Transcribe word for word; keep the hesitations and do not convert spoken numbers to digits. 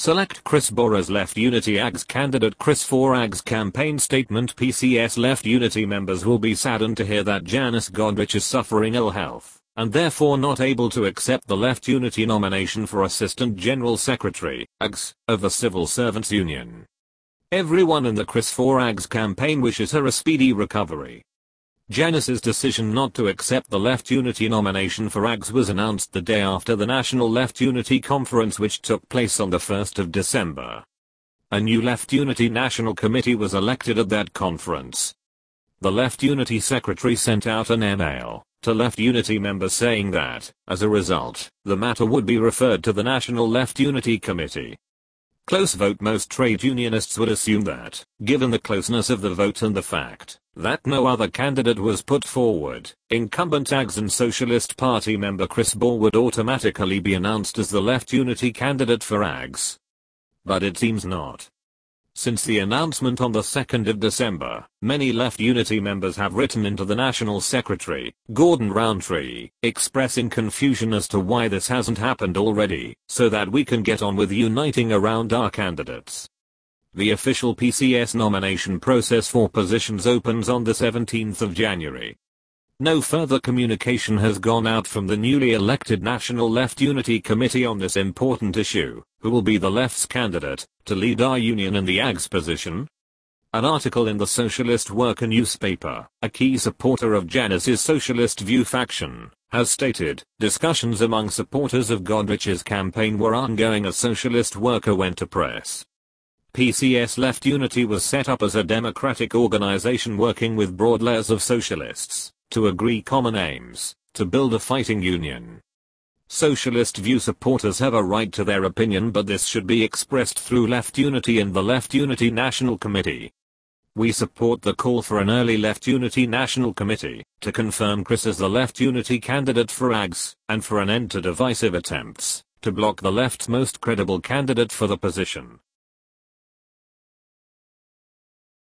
Select Chris Bohr as Left Unity A G S candidate. Chris for A G S campaign statement. P C S Left Unity members will be saddened to hear that Janice Godrich is suffering ill health, and therefore not able to accept the Left Unity nomination for Assistant General Secretary, A G S, of the Civil Servants Union. Everyone in the Chris for A G S campaign wishes her a speedy recovery. Janice's decision not to accept the Left Unity nomination for A G S was announced the day after the National Left Unity Conference, which took place on the first of December. A new Left Unity National Committee was elected at that conference. The Left Unity Secretary sent out an email to Left Unity members saying that, as a result, the matter would be referred to the National Left Unity Committee. Close vote. Most trade unionists would assume that, given the closeness of the vote and the fact that no other candidate was put forward, incumbent A G S and Socialist Party member Chris Bohr would automatically be announced as the Left Unity candidate for A G S. But it seems not. Since the announcement on the second of December, many Left Unity members have written into the National Secretary, Gordon Roundtree, expressing confusion as to why this hasn't happened already, so that we can get on with uniting around our candidates. The official P C S nomination process for positions opens on the seventeenth of January. No further communication has gone out from the newly elected National Left Unity Committee on this important issue. Who will be the left's candidate to lead our union in the A G S position? An article in the Socialist Worker newspaper, a key supporter of Janice's Socialist View faction, has stated, discussions among supporters of Godrich's campaign were ongoing as Socialist Worker went to press. P C S Left Unity was set up as a democratic organization working with broad layers of socialists to agree common aims, to build a fighting union. Socialist View supporters have a right to their opinion, but this should be expressed through Left Unity and the Left Unity National Committee. We support the call for an early Left Unity National Committee to confirm Chris as the Left Unity candidate for A G S, and for an end to divisive attempts to block the left's most credible candidate for the position.